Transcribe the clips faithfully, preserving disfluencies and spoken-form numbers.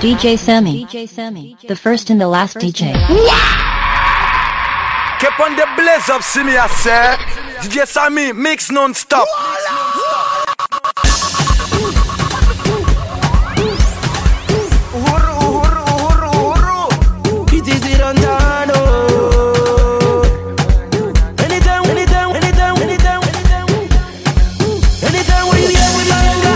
D J Sammy, the first and the last D J. Keep on the blaze up, see me I say. D J Sammy, mix non-stop. It is the rundown, oh. Anytime, anytime, anytime, anytime, anytime, anytime when you hear me,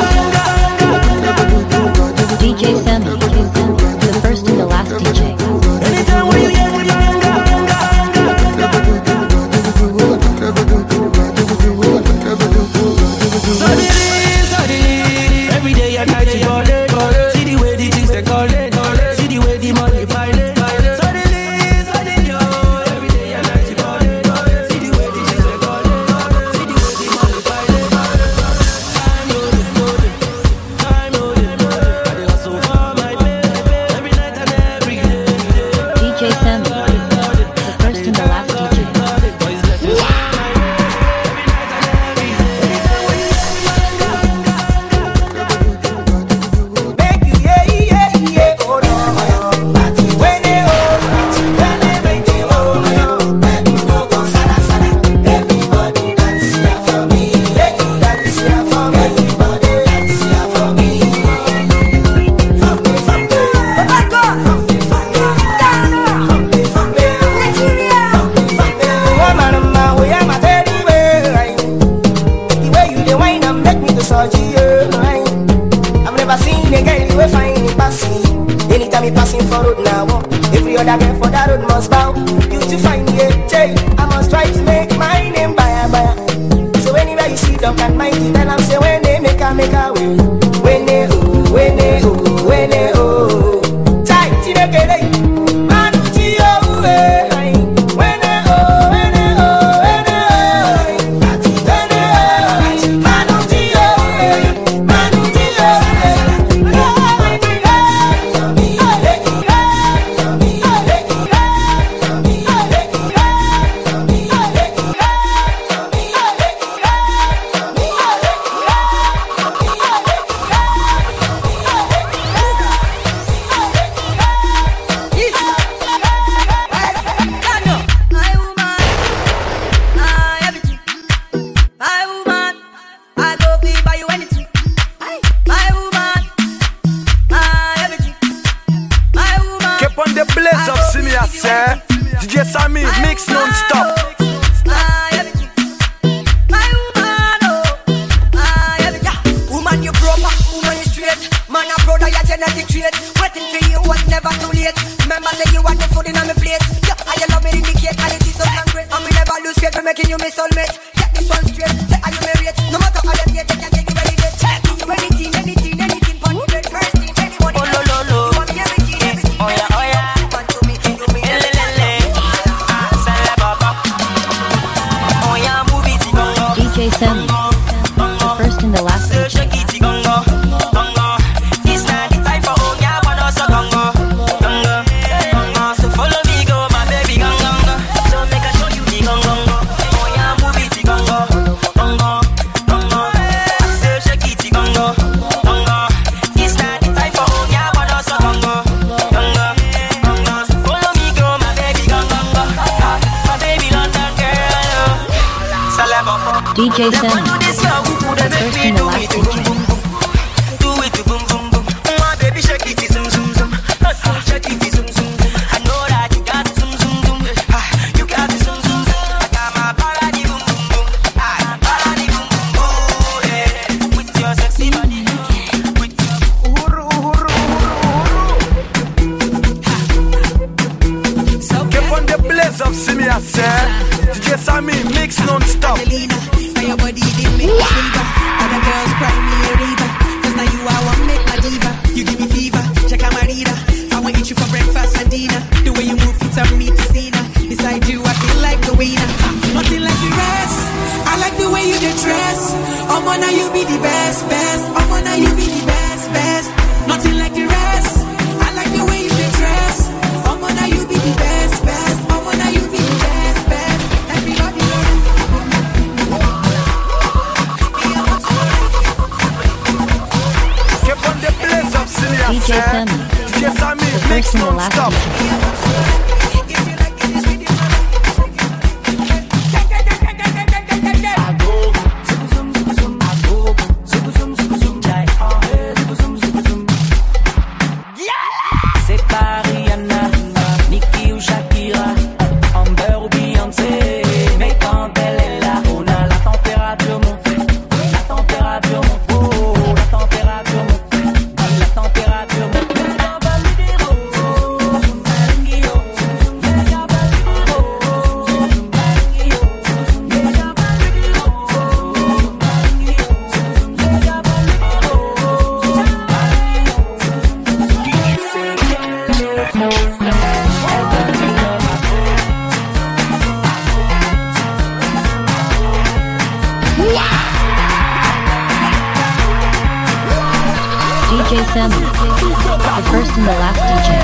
D J Sammy, the first and the last D J. anytime when you hear me, suddenly, suddenly, every day and night you call it. See the way the things they call it. See the way the money find it. Suddenly, suddenly, oh, every day and night you call it. See the way the things they call it. See the way the money find it. Time loaded, loaded, time loaded, loaded. I dey hustle for my pay, every night and every day. D J Sammy, the first and the last D J. Anytime you passing for road now, every other girl for that road must bow. You to find me a J, I must try to make my name buyer buyer. So anywhere you see them and mighty, tell them say when they make a make a way. When they oh, when they oh, when they oh. Tight, you know get it. Man, you oh, when they oh, when they oh, when they oh. When they oh, man, you oh, man, you oh. Keep on the blaze up, see me I say. D J Sammy, mix non-stop. Woman, you proper, woman, you straight. Man, a brother, your genetic trait. Waiting for you was never too late. Remember, say you want the food in on my plate. Yeah, I love me indicate, and it is so great. And we never lose faith for making you my soulmate. Get this one straight, say are you married? No matter how them get, they can take you any day. Check you anything, anything, anything. Pon the bed, first thing, anybody. Oh, lo, lo, lo. You want me everything, everything. Oh, yeah, oh, yeah. Want to me, you me Elelele. Ah, sale baba. Oh, yeah, move it, gongo. D J Sammy, the first and the last D J. Shake it, gongo, gongo. This not the time for oh, yeah, but also gongo, gongo, gongo. So follow me, go, my baby, gongo, gongo. So make I show you the gongo, gongo. Oh, yeah, move it, gongo, gongo, gongo. I say shake it, gongo, gongo. This not the time for oh, yeah, but also gongo, gongo, gongo. So follow me, go, my baby, gongo, gongo. Ah, my baby, London girl, oh. Salabo. D J Sammy, This your who the first and the last D J. do it to boom boom boom. My baby shake it zoom zoom zoom. Shake it zoom zoom zoom. I know that you got zoom zoom zoom. Ah, you got zoom zoom zoom. I got my party boom boom boom. Ah, party boom boom boom. Yeah, with your sexy body. With your Keep on the blaze up, see me I say. D J Sammy, mix non-stop. Your body did make me fever. Other girls cry me a river. Cause now you I want make my diva. You give me fever, check out my reader. I want eat you for breakfast and dinner. The way you move it turn me to Cena. Beside you I feel like the winner. Nothing like the rest. I like the way you get dressed. Oh man, now you be the best, best. Oh man, now you be the best, best. Nothing like the rest. I like the way you get dressed. Oh man, now you be the best, best. Oh man, now you be the best, best. Everybody Keep on the blaze up, see me I D J say. Sammy, D J D J Sammy, The mix first and the last non-stop. C'est pas Rihanna, Nicki ou Shakira, Amber ou Beyoncé. Mais quand elle est là, on a la température monte. La température monte, oh, la température monte. La température monte. D J Sammy, the first and the last D J.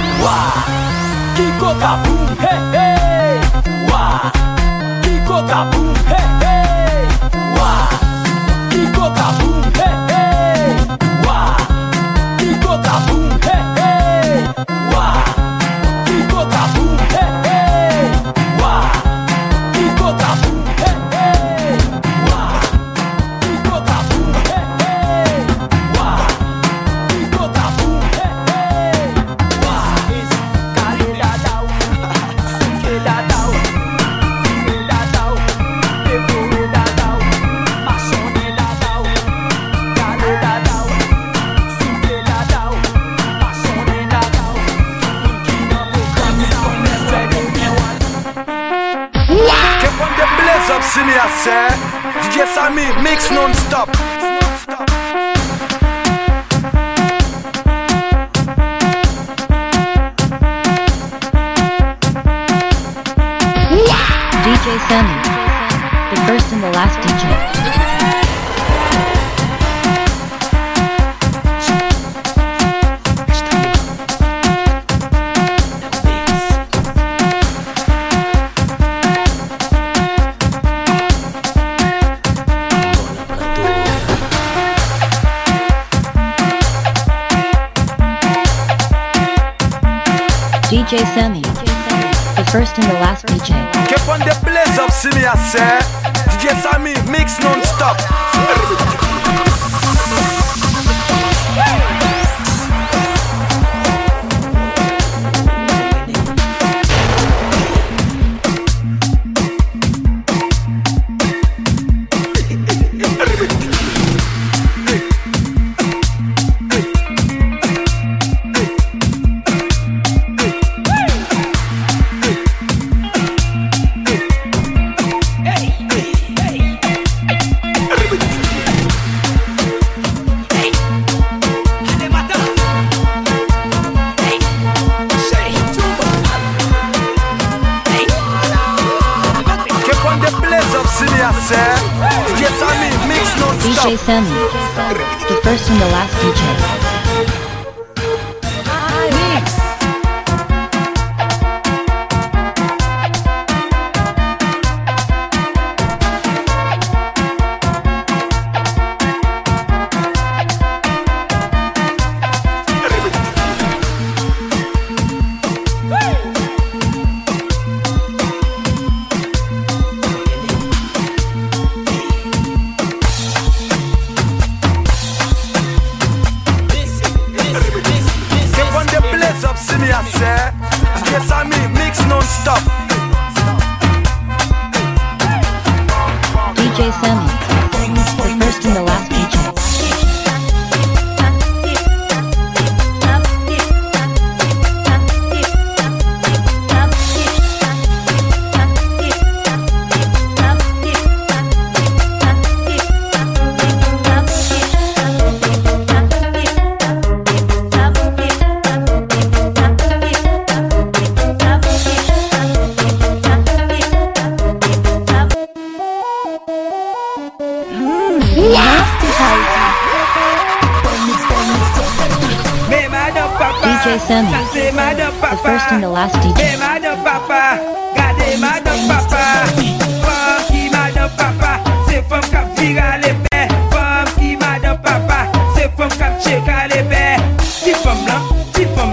Kiko kaboom, hey hey. Wah. Kiko kaboom, hey hey. Wah. Kiko kaboom, hey hey. Wah. Kiko kaboom, hey hey. Wah. Kiko kaboom, hey hey. Wah. Kiko kaboom, hey hey. Wah. Kiko kaboom, hey hey. Wah. Kiko kaboom, hey hey. Wah. Kale dadao, suke dadao, suke dadao, devore dadao, machone dadao, kale dadao, suke dadao, machone dadao, kina program on ready me one. Keep on the blaze up, see me I say. D J Sammy, mix non-stop. D J Sammy, the first and the last D J. D J Sammy, the first and the last D J. Keep on the blaze up, see me I say. D J Sammy, mix non-stop. Keep on the blaze up, see me I say. D J Sammy, mix D J non-stop. Sammy, the first and the last D J. Keep on the blaze up, see me I say. D J Sammy, mix non-stop. D J Sammy, the first and the last D J. D J Sammy, the first and the last D J. Madam Papa, gardez Madam Papa. Femme qui Madam Papa, c'est femme qui tire les paix. Femme qui Madam Papa, c'est femme qui check les paix. Si femme blanc, si femme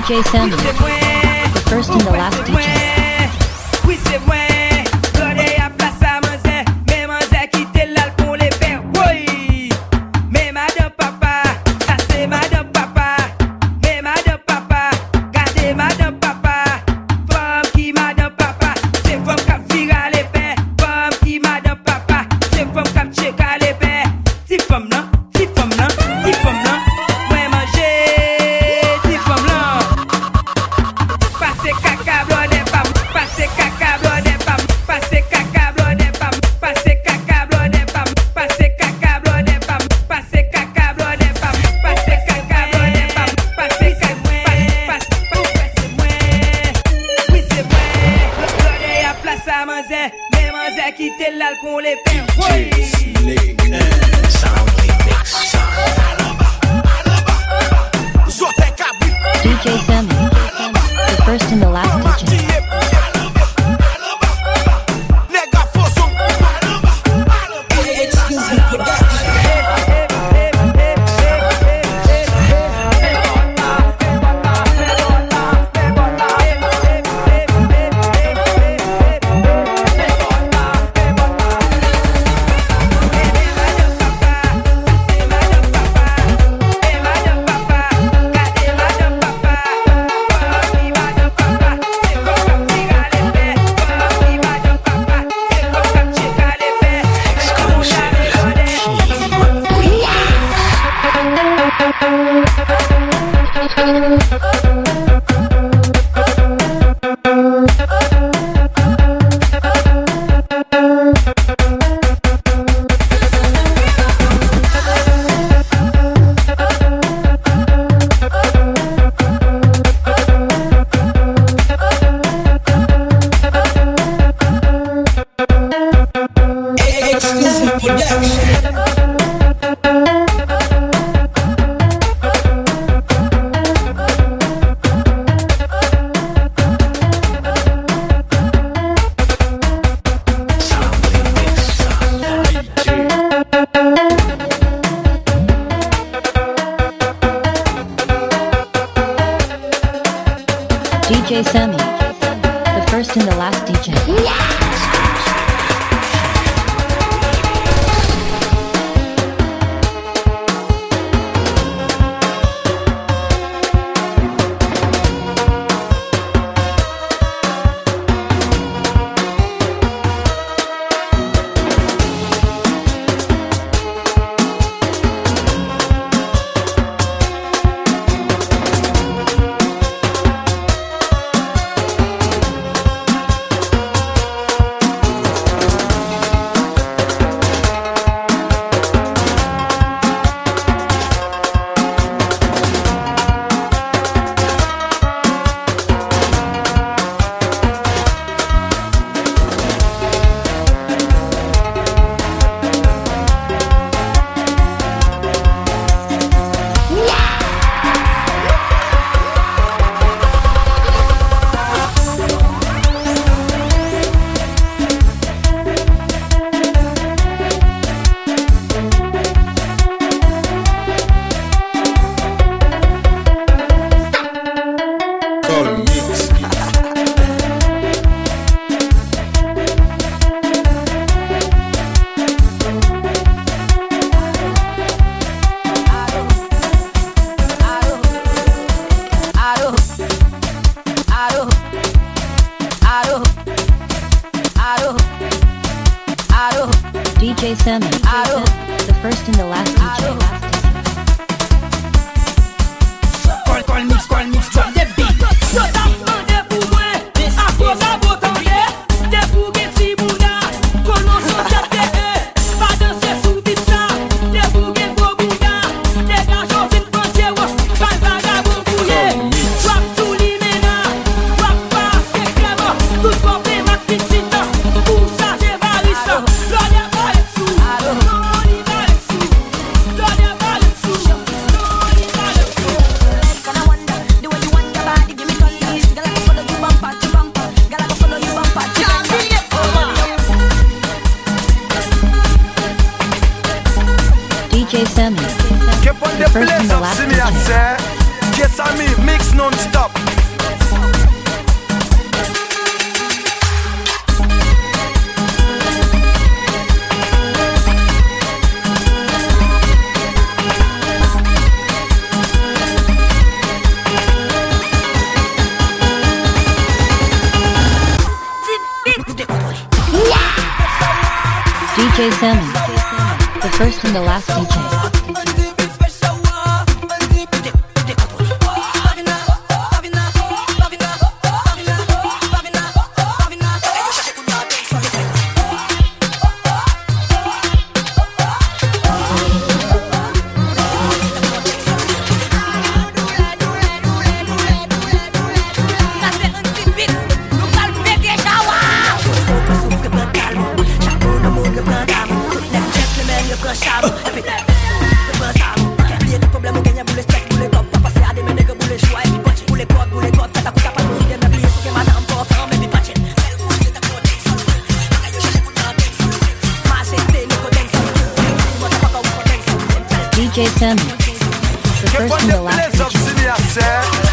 J Sammy, the first and the last D J. Oui, c'est moi. Glorieux à place à Manzé. Mais Manzé qui t'est là pour les pères. Oui. Mais madame papa, ça c'est madame papa. Mais madame papa, gardez madame papa. Femme qui madame papa, c'est femme qui vire les pères. Femme qui madame papa, c'est femme qui check les pères. Si femme là, si femme là, si femme là. Ouais manger, si femme là. Passez caca blanc des femmes, passez caca blanc des femmes, passez caca blanc des femmes, passez caca blanc des femmes, passez caca blanc des femmes, passez caca blanc des femmes, passez caca blanc des femmes, passez caca c'est moi, oui c'est moi, l'odeur à place à Manzé, mais Manzé qui t'est là pour les pains, oui. D J Sammy, the first and the last D J. D J Sammy, the first and the last D J. D J Sammy, the first and the last D J. Call, call mix, call mix, drop the beat. Yo tap mande pou mwen, afro sa botande. De pou gen ti mouna, konon son tete e. Pa danse sou tit sa, de pou gen go bouda. De gajon vin panje wo, bal vagabon kouye. Drop tout li mena, drop pa se klemo. Tout kope mak fit sita, pou sa je varisa. Lode valet sou, non li valet sou. Lode valet sou, non li valet sou. Gonna wonder the way you want your body, give me condies. Girl, I go follow you bumper to bumper. Girl, I go follow you bumper to bumper. D J Sammy, Keep on the the first and place the up, last see D me, I J. say. D J Sammy, mix non-stop. D J Sammy, the first and the last D J. D J Sammy, the first and the last D J.